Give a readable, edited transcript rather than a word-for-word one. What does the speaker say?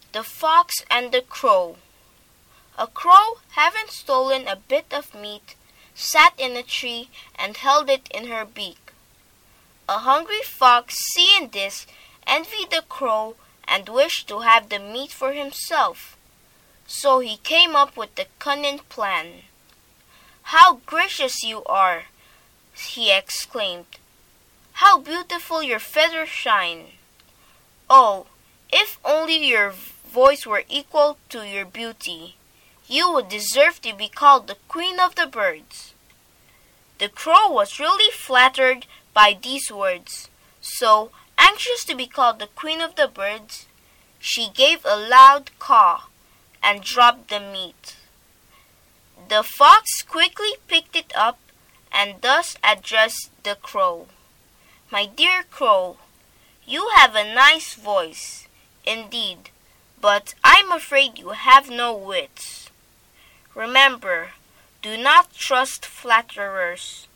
The Fox and the Crow. A crow, having stolen a bit of meat, sat in a tree and held it in her beak. A hungry fox, seeing this, envied the crow and wished to have the meat for himself. So he came up with a cunning plan. "How gracious you are!" he exclaimed. "How beautiful your feathers shine! Oh, if only your voice were equal to your beauty, you would deserve to be called the Queen of the Birds." The crow was really flattered by these words, so, anxious to be called the Queen of the Birds, she gave a loud caw and dropped the meat. The fox quickly picked it up and thus addressed the crow. "My dear crow, you have a nice voice, indeed, but I'm afraid you have no wits. Remember, do not trust flatterers.